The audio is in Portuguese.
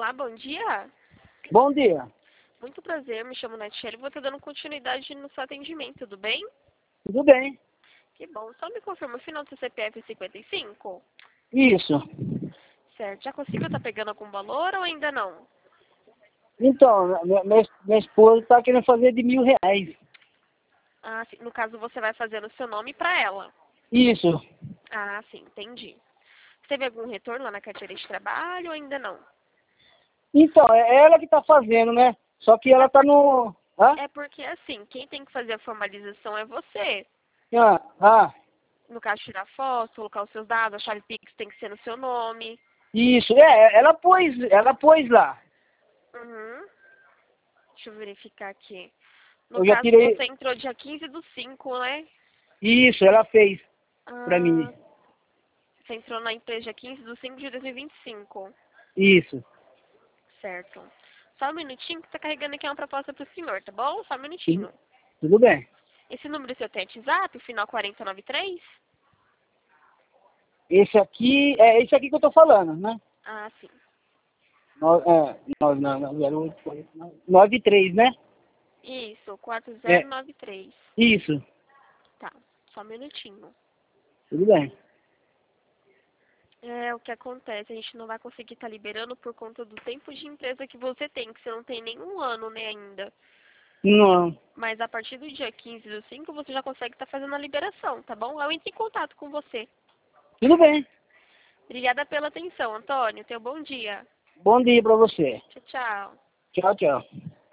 Olá, bom dia. Bom dia. Muito prazer, me chamo Natiele e vou estar dando continuidade no seu atendimento, tudo bem? Tudo bem? Que bom. Só me confirma o final do seu CPF 55? Isso. Certo. Já conseguiu estar pegando algum valor ou ainda não? Então, minha esposa está querendo fazer de R$ 1.000. Ah, sim. No caso, você vai fazer no seu nome para ela. Isso. Ah, sim, entendi. Teve algum retorno lá na carteira de trabalho ou ainda não? Então, é ela que está fazendo, né? Só que ela está no... Hã? É porque, assim, quem tem que fazer a formalização é você. Ah, No caso, tirar foto, colocar os seus dados, a chave Pix tem que ser no seu nome. isso. Ela pôs lá. Uhum. Deixa eu verificar aqui. No Eu já caso, tirei... você entrou dia 15/5, né? Isso, ela fez para mim. Ah, você entrou na empresa dia 15/5 de 2025. Isso. Certo. Só um minutinho que tá carregando aqui uma proposta pro senhor, tá bom? Só um Tudo, minutinho. tudo bem. Esse número seu tem WhatsApp, final 4093? Esse aqui que eu tô falando, né? Ah, sim. 93, né? Isso, É, 4093. isso. Tá, só um minutinho. Tudo bem. É, o que acontece, a gente não vai conseguir estar liberando por conta do tempo de empresa que você tem, que você não tem nenhum ano, né, ainda. Não. Mas a partir do dia 15/5 você já consegue estar fazendo a liberação, tá bom? Eu entro em contato com você. Tudo bem. Obrigada pela atenção, Antônio. Tenha um bom dia. Bom dia para você. Tchau, tchau. Tchau, tchau.